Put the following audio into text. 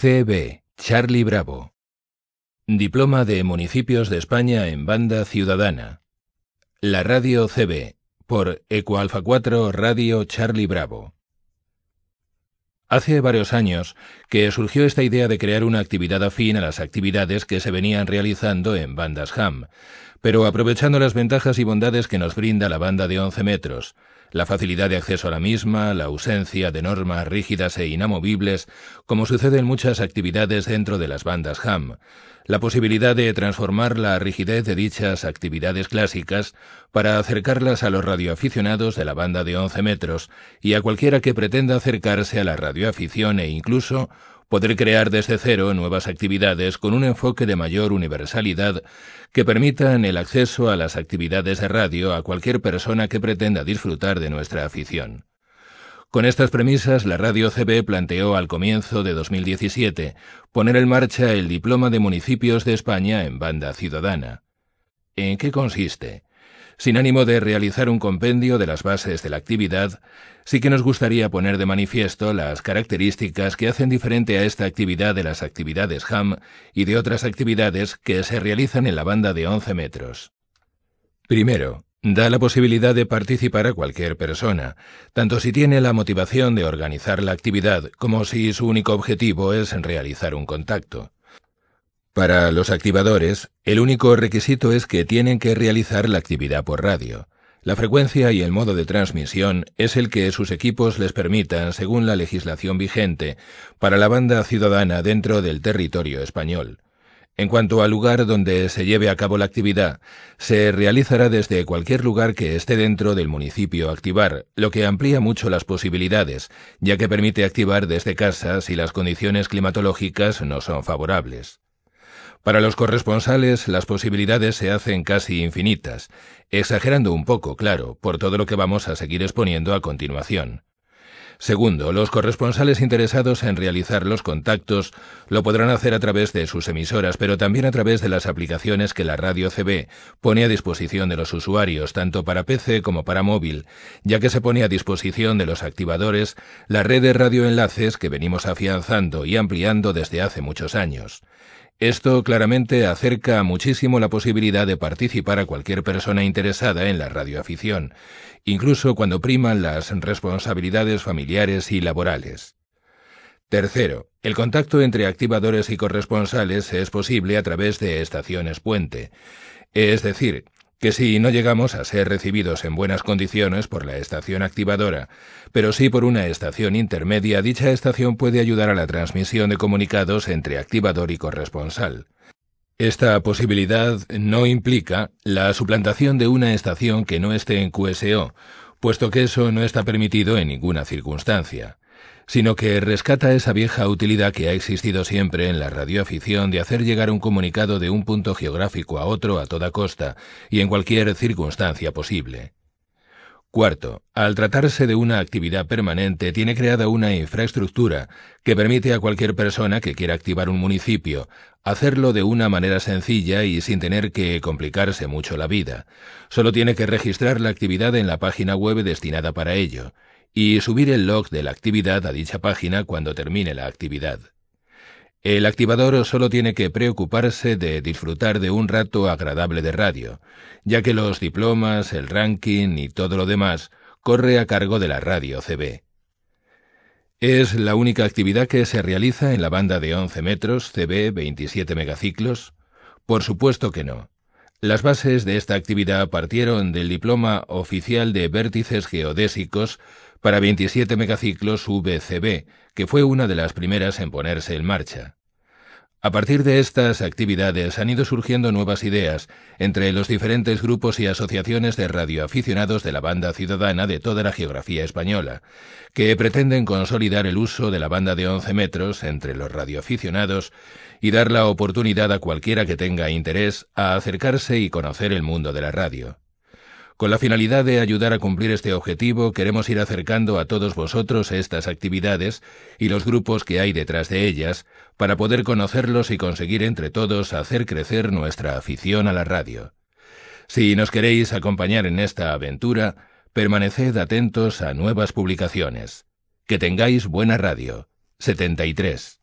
CB Charlie Bravo. Diploma de Municipios de España en Banda Ciudadana. La radio CB, por Ecoalfa 4 Radio Charlie Bravo. Hace varios años que surgió esta idea de crear una actividad afín a las actividades que se venían realizando en bandas ham, pero aprovechando las ventajas y bondades que nos brinda la banda de 11 metros, la facilidad de acceso a la misma, la ausencia de normas rígidas e inamovibles, como sucede en muchas actividades dentro de las bandas ham, la posibilidad de transformar la rigidez de dichas actividades clásicas para acercarlas a los radioaficionados de la banda de 11 metros y a cualquiera que pretenda acercarse a la radioafición e incluso poder crear desde cero nuevas actividades con un enfoque de mayor universalidad que permitan el acceso a las actividades de radio a cualquier persona que pretenda disfrutar de nuestra afición. Con estas premisas, la Radio CB planteó al comienzo de 2017 poner en marcha el Diploma de Municipios de España en Banda Ciudadana. ¿En qué consiste? Sin ánimo de realizar un compendio de las bases de la actividad, sí que nos gustaría poner de manifiesto las características que hacen diferente a esta actividad de las actividades ham y de otras actividades que se realizan en la banda de 11 metros. Primero, da la posibilidad de participar a cualquier persona, tanto si tiene la motivación de organizar la actividad como si su único objetivo es realizar un contacto. Para los activadores, el único requisito es que tienen que realizar la actividad por radio. La frecuencia y el modo de transmisión es el que sus equipos les permitan según la legislación vigente para la banda ciudadana dentro del territorio español. En cuanto al lugar donde se lleve a cabo la actividad, se realizará desde cualquier lugar que esté dentro del municipio a activar, lo que amplía mucho las posibilidades, ya que permite activar desde casa si las condiciones climatológicas no son favorables. Para los corresponsales, las posibilidades se hacen casi infinitas, exagerando un poco, claro, por todo lo que vamos a seguir exponiendo a continuación. Segundo, los corresponsales interesados en realizar los contactos lo podrán hacer a través de sus emisoras, pero también a través de las aplicaciones que la Radio CB pone a disposición de los usuarios, tanto para PC como para móvil, ya que se pone a disposición de los activadores la red de radioenlaces que venimos afianzando y ampliando desde hace muchos años. Esto claramente acerca muchísimo la posibilidad de participar a cualquier persona interesada en la radioafición, incluso cuando priman las responsabilidades familiares y laborales. Tercero, el contacto entre activadores y corresponsales es posible a través de estaciones puente, es decir, que si no llegamos a ser recibidos en buenas condiciones por la estación activadora, pero sí por una estación intermedia, dicha estación puede ayudar a la transmisión de comunicados entre activador y corresponsal. Esta posibilidad no implica la suplantación de una estación que no esté en QSO, puesto que eso no está permitido en ninguna circunstancia, sino que rescata esa vieja utilidad que ha existido siempre en la radioafición de hacer llegar un comunicado de un punto geográfico a otro a toda costa y en cualquier circunstancia posible. Cuarto, al tratarse de una actividad permanente, tiene creada una infraestructura que permite a cualquier persona que quiera activar un municipio hacerlo de una manera sencilla y sin tener que complicarse mucho la vida. Solo tiene que registrar la actividad en la página web destinada para ello y subir el log de la actividad a dicha página cuando termine la actividad. El activador solo tiene que preocuparse de disfrutar de un rato agradable de radio, ya que los diplomas, el ranking y todo lo demás corre a cargo de la Radio CB. ¿Es la única actividad que se realiza en la banda de 11 metros CB 27 megaciclos? Por supuesto que no. Las bases de esta actividad partieron del diploma oficial de vértices geodésicos para 27 megaciclos VCB, que fue una de las primeras en ponerse en marcha. A partir de estas actividades han ido surgiendo nuevas ideas entre los diferentes grupos y asociaciones de radioaficionados de la banda ciudadana de toda la geografía española, que pretenden consolidar el uso de la banda de 11 metros entre los radioaficionados y dar la oportunidad a cualquiera que tenga interés a acercarse y conocer el mundo de la radio. Con la finalidad de ayudar a cumplir este objetivo, queremos ir acercando a todos vosotros estas actividades y los grupos que hay detrás de ellas, para poder conocerlos y conseguir entre todos hacer crecer nuestra afición a la radio. Si nos queréis acompañar en esta aventura, permaneced atentos a nuevas publicaciones. Que tengáis buena radio. 73.